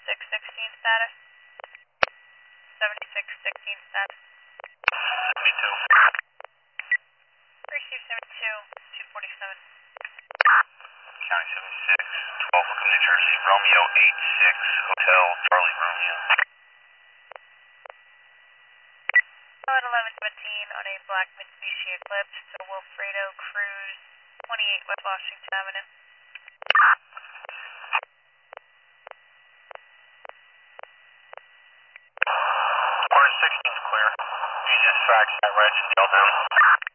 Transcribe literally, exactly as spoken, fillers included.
seventy-six sixteen status. seventy-six sixteen status. seventy-two. Receive seventy-two, two forty-seven. County seventy-six, twelve Brooklyn, New Jersey, Romeo eight six, Hotel Charlie Romeo. At eleven seventeen on a black Mitsubishi Eclipse to Wilfredo Cruz, twenty-eight West Washington Avenue. Corner sixteen's clear. You just fax that reg and yell down.